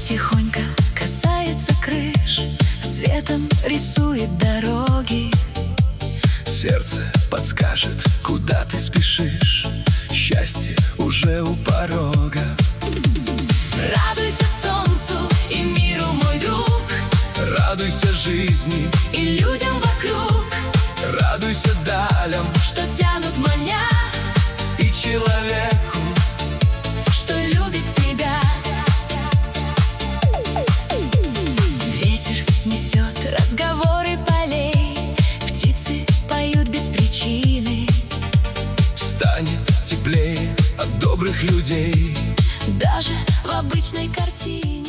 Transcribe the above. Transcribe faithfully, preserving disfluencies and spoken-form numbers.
тихонько касается крыш, светом рисует дороги. Сердце подскажет, куда ты спешишь, счастье уже у порога. Радуйся солнцу и миру, мой друг, радуйся жизни и людям вокруг, радуйся далям, что тянут маня, и человеку, что любит тебя. Ветер несет разговоры полей, птицы поют без причины. станет теплее от добрых людей, даже в обычной картине.